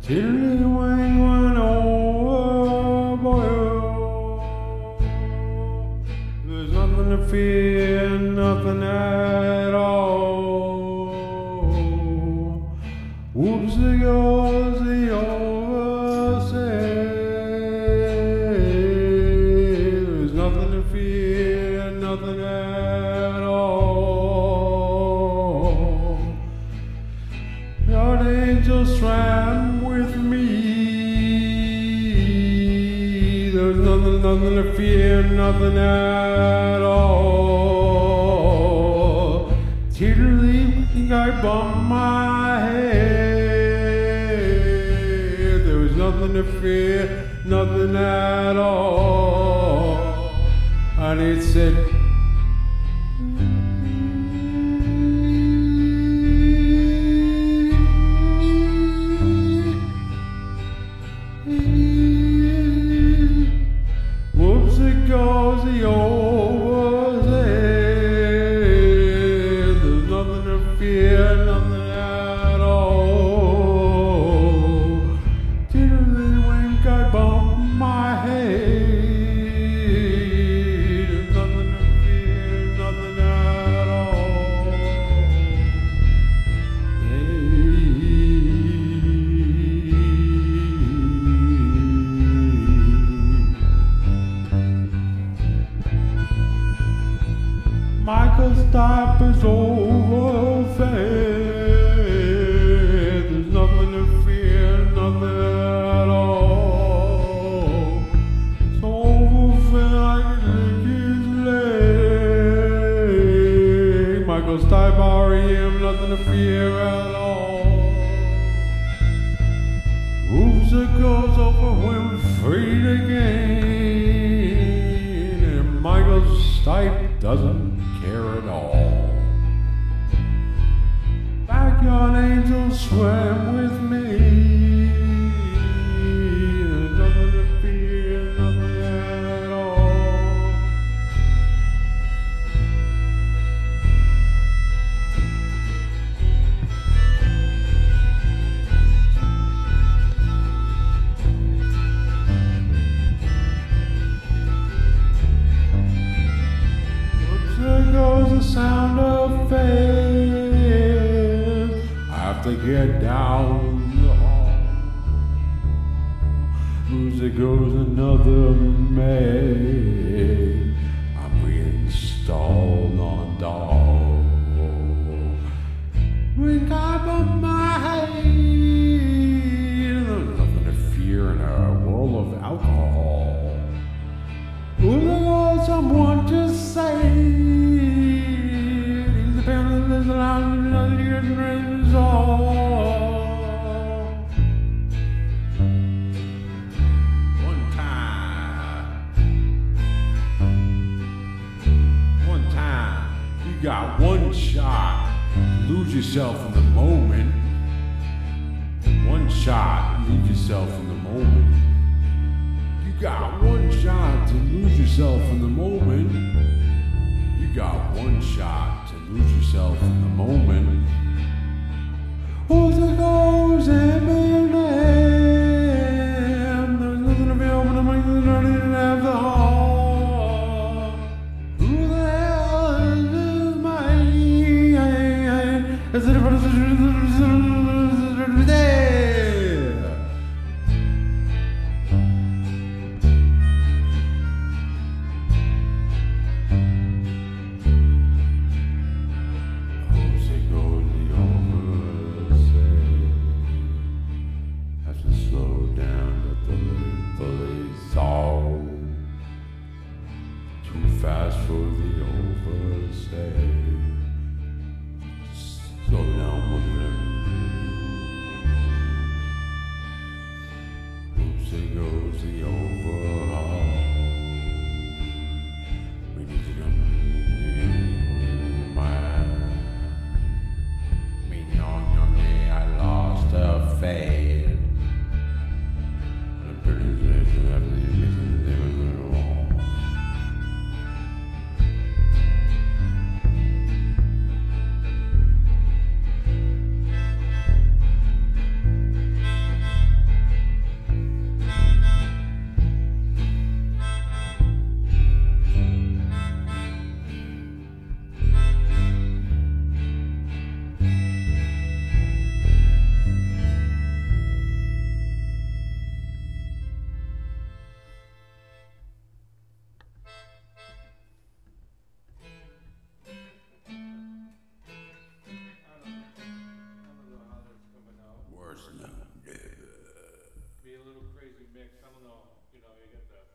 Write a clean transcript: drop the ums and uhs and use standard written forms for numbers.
Tiddly wing went over, boy. There's nothing to fear, nothing at all. Whoops, there goes the overseas. There's nothing to fear, nothing at all. Your angel swam with me. There's nothing to fear, nothing at all. Tiddly, I bumped my head. There was nothing to fear, nothing at all. And it said, whoops, it goes the overseas. There's nothing to fear, nothing at all. Tiddly wink, I bump my head. There's nothing to fear, nothing at all. Michael's type is overfed. There's nothing to fear, nothing at all. So overfed I can lick his leg. Michael's type REM, nothing to fear at all. Oops, it goes over when we're free again. And Michael's type doesn't care at all. Backyard angel swam with me. There's nothing to fear, nothing at all. There goes the sound of faith. I have to get down the hall. There goes another maid. I'm reinstalled on doll. Wink up on my head. There's nothing to fear in a world of alcohol. Ooh, there goes someone to save. One time, you got one shot. Lose yourself in the moment. One shot, leave yourself in the moment. You got one shot to lose yourself in the moment. You got one shot to lose yourself in the moment. Oh, there goes Eminem. There's nothing to be open to make the dirty and have the heart. Who the hell is my? Is it fast for the overstay. Slow down with it. Oops, there goes the